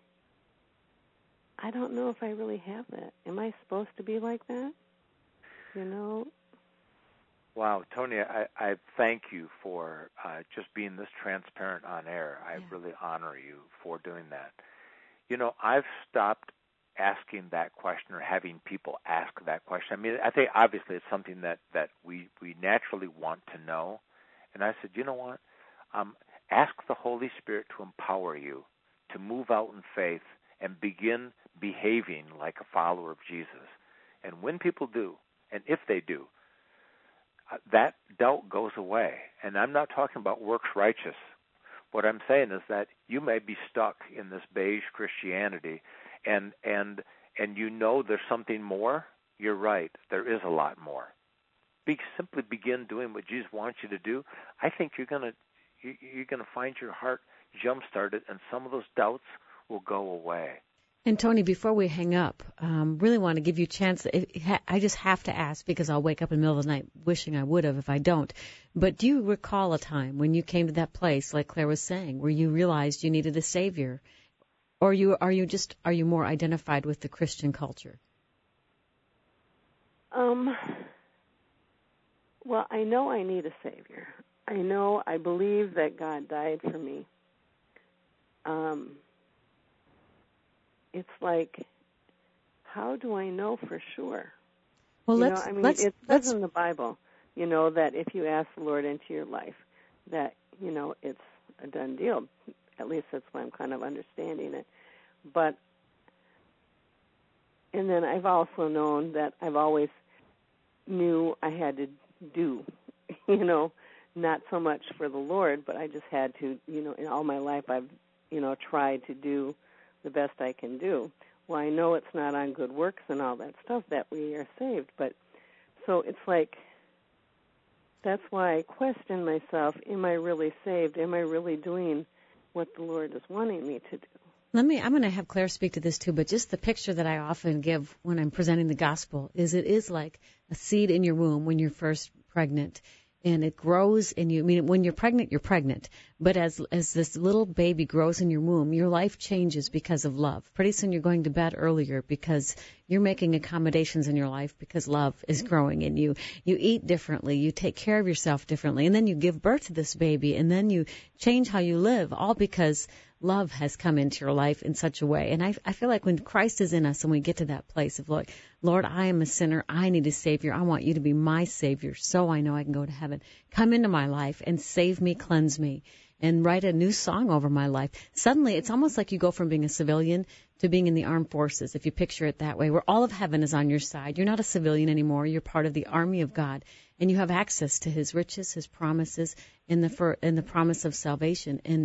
I don't know if I really have that. Am I supposed to be like that? You know? Wow, Tony, I, I thank you for uh, just being this transparent on air. I yeah. really honor you for doing that. You know, I've stopped asking that question or having people ask that question. I mean, I think obviously it's something that, that we, we naturally want to know. And I said, you know what? Um, ask the Holy Spirit to empower you to move out in faith and begin behaving like a follower of Jesus. And when people do, and if they do, uh, that doubt goes away. And I'm not talking about works righteous. What I'm saying is that you may be stuck in this beige Christianity, and and and you know there's something more. You're right. There is a lot more. Be, simply begin doing what Jesus wants you to do. I think you're gonna you, you're gonna find your heart jump started, and some of those doubts will go away. And Tony, before we hang up, um, really want to give you a chance. I just have to ask because I'll wake up in the middle of the night wishing I would have if I don't. But do you recall a time when you came to that place, like Claire was saying, where you realized you needed a Savior? Or you are you just are you more identified with the Christian culture? Um. Well, I know I need a Savior. I know I believe that God died for me. Um. It's like, how do I know for sure? Well, you let's. Know, I mean, let's, it let's, says in the Bible, you know, that if you ask the Lord into your life, that, you know, it's a done deal. At least that's why I'm kind of understanding it. But, and then I've also known that I've always knew I had to do, you know, not so much for the Lord, but I just had to, you know, in all my life I've, you know, tried to do the best I can do. Well, I know it's not on good works and all that stuff that we are saved, but so it's like, that's why I question myself, am I really saved? Am I really doing what the Lord is wanting me to do? Let me, I'm going to have Claire speak to this too, but just the picture that I often give when I'm presenting the gospel is it is like a seed in your womb when you're first pregnant. And it grows in you. I mean, when you're pregnant, you're pregnant. But as as this little baby grows in your womb, your life changes because of love. Pretty soon you're going to bed earlier because you're making accommodations in your life because love is growing in you. You eat differently. You take care of yourself differently. And then you give birth to this baby. And then you change how you live, all because love has come into your life in such a way. And I, I feel like when Christ is in us and we get to that place of, Lord, Lord, I am a sinner. I need a Savior. I want you to be my Savior so I know I can go to heaven. Come into my life and save me, cleanse me, and write a new song over my life. Suddenly, it's almost like you go from being a civilian to being in the armed forces, if you picture it that way, where all of heaven is on your side. You're not a civilian anymore. You're part of the army of God, and you have access to His riches, His promises, and the, for, and the promise of salvation. And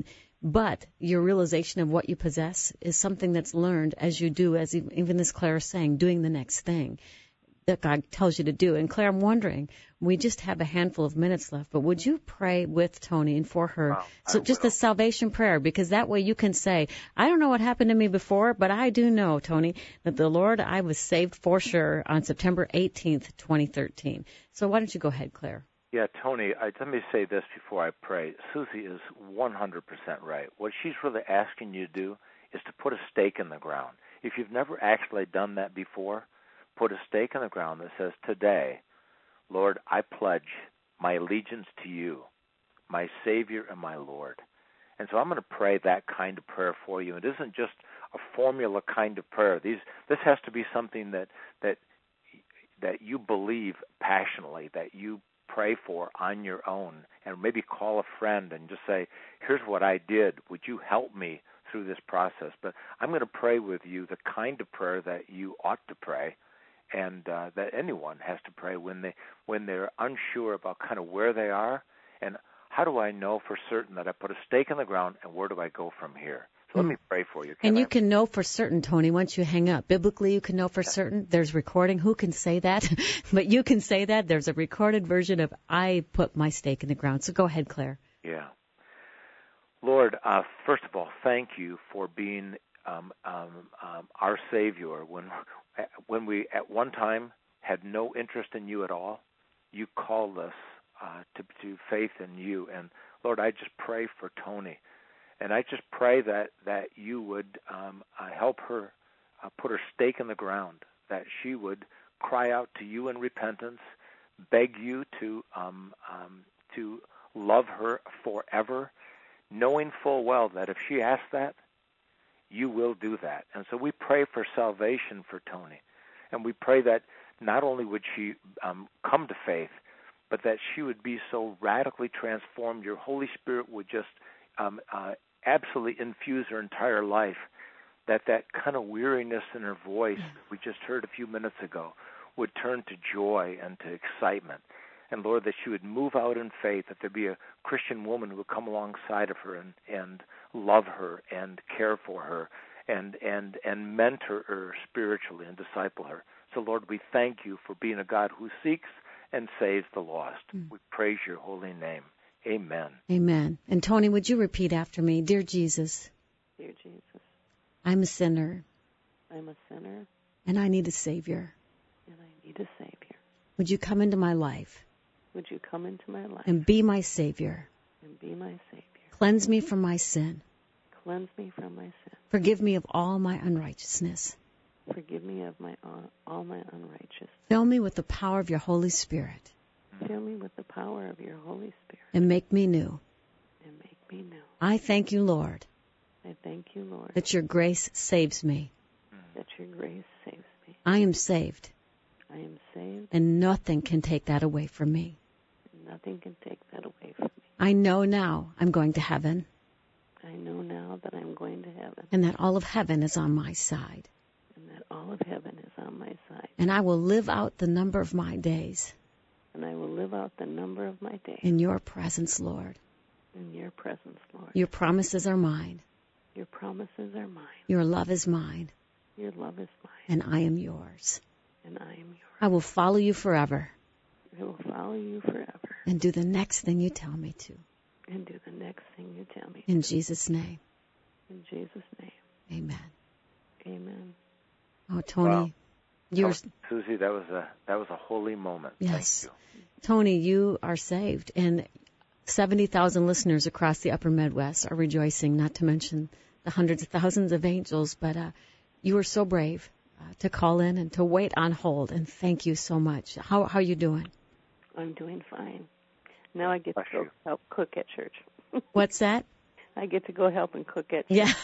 But your realization of what you possess is something that's learned as you do, as even as Claire is saying, doing the next thing that God tells you to do. And Claire, I'm wondering, we just have a handful of minutes left, but would you pray with Tony and for her? Wow, so I just will. a salvation prayer, because that way you can say, I don't know what happened to me before, but I do know, Tony, that the Lord, I was saved for sure on September eighteenth, twenty thirteen. So why don't you go ahead, Claire? Yeah, Tony, I, let me say this before I pray. Susie is one hundred percent right. What she's really asking you to do is to put a stake in the ground. If you've never actually done that before, put a stake in the ground that says, today, Lord, I pledge my allegiance to you, my Savior and my Lord. And so I'm going to pray that kind of prayer for you. It isn't just a formula kind of prayer. These, this has to be something that, that, that you believe passionately, that you pray for on your own, and maybe call a friend and just say, here's what I did. Would you help me through this process? But I'm going to pray with you the kind of prayer that you ought to pray, and uh, that anyone has to pray when they when they're unsure about kind of where they are and how do I know for certain that I put a stake in the ground, and where do I go from here? So let me pray for you. Can and you I? can know for certain, Tony, once you hang up. Biblically, you can know for certain. There's recording. Who can say that? But you can say that. There's a recorded version of I put my stake in the ground. So go ahead, Claire. Yeah. Lord, uh, first of all, thank you for being um, um, um, our Savior. When, when we at one time had no interest in you at all, you called us uh, to, to faith in you. And Lord, I just pray for Tony. And I just pray that, that you would um, uh, help her uh, put her stake in the ground, that she would cry out to you in repentance, beg you to um, um, to love her forever, knowing full well that if she asks that, you will do that. And so we pray for salvation for Tony. And we pray that not only would she um, come to faith, but that she would be so radically transformed, your Holy Spirit would just um, uh, absolutely infuse her entire life, that that kind of weariness in her voice we just heard a few minutes ago would turn to joy and to excitement. And Lord, that she would move out in faith, that there be a Christian woman who would come alongside of her and, and love her and care for her and, and, and mentor her spiritually and disciple her. So Lord, we thank you for being a God who seeks and saves the lost. Mm. We praise your holy name. Amen. Amen. And Tony, would you repeat after me? Dear Jesus. Dear Jesus. I'm a sinner. I'm a sinner. And I need a Savior. And I need a Savior. Would you come into my life? Would you come into my life? And be my Savior. And be my Savior. Cleanse me from my sin. Cleanse me from my sin. Forgive me of all my unrighteousness. Forgive me of my all my unrighteousness. Fill me with the power of your Holy Spirit. Fill me with the power of your Holy Spirit. And make me new. And make me new. I thank you, Lord. I thank you, Lord. That your grace saves me. That your grace saves me. I am saved. I am saved. And nothing can take that away from me. Nothing can take that away from me. I know now I'm going to heaven. I know now that I'm going to heaven. And that all of heaven is on my side. And that all of heaven is on my side. And I will live out the number of my days. And I will live out the number of my days. In your presence, Lord. In your presence, Lord. Your promises are mine. Your promises are mine. Your love is mine. Your love is mine. And I am yours. And I am yours. I will follow you forever. I will follow you forever. And do the next thing you tell me to. And do the next thing you tell me In to. Jesus' name. In Jesus' name. Amen. Amen. Oh, Tony. Wow. You're, oh, Susie, that was a that was a holy moment. Yes. Thank you. Tony, you are saved. And seventy thousand listeners across the upper Midwest are rejoicing, not to mention the hundreds of thousands of angels. But uh, you were so brave uh, to call in and to wait on hold. And thank you so much. How, how are you doing? I'm doing fine. Now I get Bless to go you. help cook at church. What's that? I get to go help and cook at church. Yeah.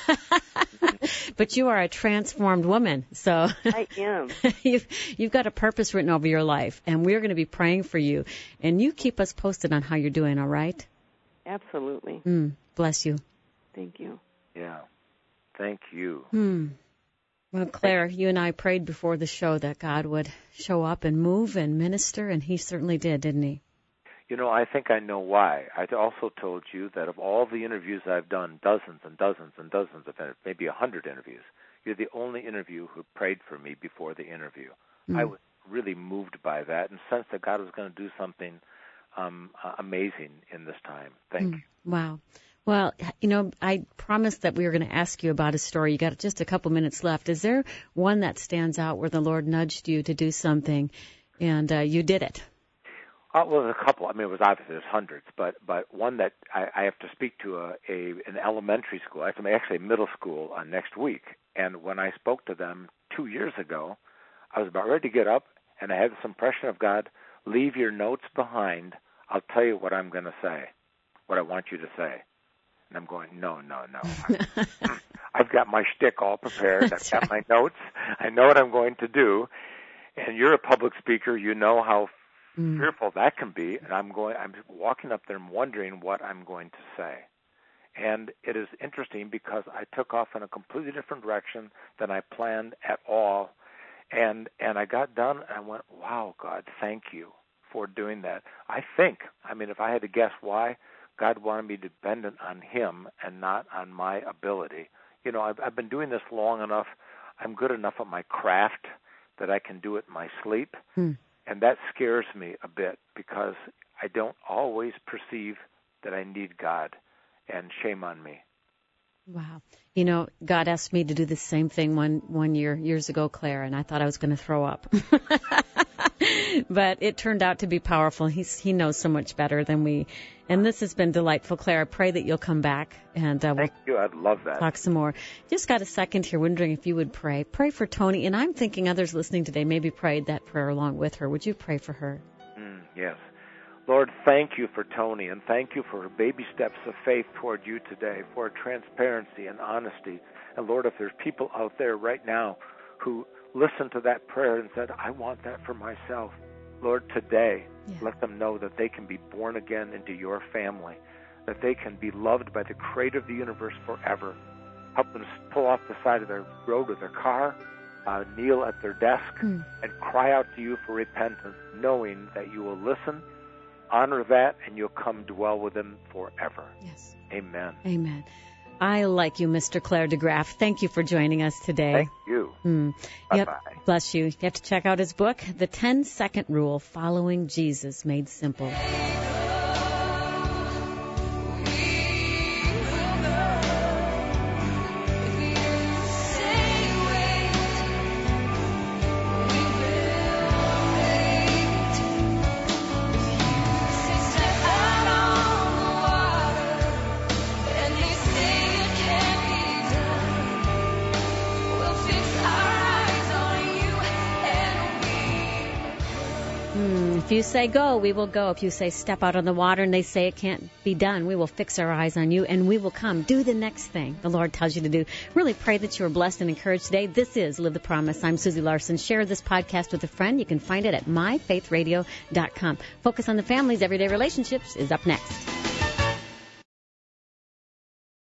But you are a transformed woman. So I am. you've, you've got a purpose written over your life. And we're going to be praying for you. And you keep us posted on how you're doing, all right? Absolutely. Mm, bless you. Thank you. Yeah. Thank you. Hmm. Well, Claire, you and I prayed before the show that God would show up and move and minister, and he certainly did, didn't he? You know, I think I know why. I also told you that of all the interviews I've done, dozens and dozens and dozens of interviews, maybe a hundred interviews, you're the only interview who prayed for me before the interview. Mm. I was really moved by that and sensed that God was going to do something um, uh, amazing in this time. Thank mm. you. Wow. Well, you know, I promised that we were going to ask you about a story. You got just a couple minutes left. Is there one that stands out where the Lord nudged you to do something and uh, you did it? Uh, well, there's a couple. I mean, it was obviously there's hundreds, but but one that I, I have to speak to a, a an elementary school, actually actually middle school uh, next week. And when I spoke to them two years ago, I was about ready to get up, and I had this impression of God: leave your notes behind. I'll tell you what I'm going to say, what I want you to say. And I'm going, no, no, no. I've got my shtick all prepared. That's I've got right. my notes. I know what I'm going to do. And you're a public speaker. You know how Mm. fearful that can be, and I'm going. I'm walking up there and wondering what I'm going to say. And it is interesting because I took off in a completely different direction than I planned at all. And and I got done, and I went, wow, God, thank you for doing that. I think, I mean, if I had to guess why, God wanted me dependent on Him and not on my ability. You know, I've, I've been doing this long enough. I'm good enough at my craft that I can do it in my sleep. Mm. And that scares me a bit because I don't always perceive that I need God, and shame on me. Wow. You know, God asked me to do the same thing one, one year, years ago, Claire, and I thought I was going to throw up. But it turned out to be powerful. He's, he knows so much better than we. And this has been delightful, Claire. I pray that you'll come back and uh, we'll Thank you. I'd love that. talk some more. Just got a second here wondering if you would pray. Pray for Tony. And I'm thinking others listening today maybe prayed that prayer along with her. Would you pray for her? Mm, yes. Lord, thank you for Tony, and thank you for her baby steps of faith toward you today, for her transparency and honesty. And Lord, if there's people out there right now who listened to that prayer and said, I want that for myself, Lord, today, yeah. let them know that they can be born again into your family, that they can be loved by the Creator of the universe forever. Help them pull off the side of their road with their car, uh, kneel at their desk, mm. and cry out to you for repentance, knowing that you will listen, honor that, and you'll come dwell with them forever. Yes. Amen. Amen. I like you, Mister Claire DeGraff. Thank you for joining us today. Thank you. Mm. Bye-bye. Yep. Bless you. You have to check out his book, The ten-Second Rule, Following Jesus Made Simple. If you say go, we will go. If you say step out on the water and they say it can't be done, we will fix our eyes on you and we will come. Do the next thing the Lord tells you to do. Really pray that you are blessed and encouraged today. This is Live the Promise. I'm Susie Larson. Share this podcast with a friend. You can find it at my faith radio dot com. Focus on the Family's Everyday Relationships is up next.